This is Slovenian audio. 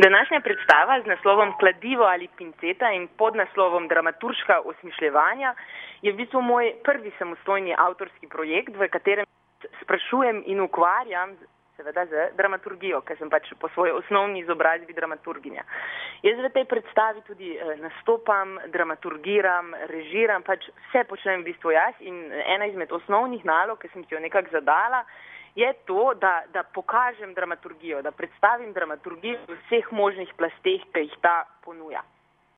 Današnja predstava z naslovom Kladivo ali pinceta in pod naslovom Dramaturška osmišljevanja je v bistvu moj prvi samostojni avtorski projekt, v katerem sprašujem in ukvarjam seveda z dramaturgijo, ker sem pač po svoji osnovni izobrazbi dramaturginja. Jaz v tej predstavi tudi nastopam, dramaturgiram, režiram, pač vse počnem v bistvu jaz in ena izmed osnovnih nalog, ki sem si jo nekako zadala, je to, da pokažem dramaturgijo, da predstavim dramaturgijo v vseh možnih plasteh, ki jih ta ponuja.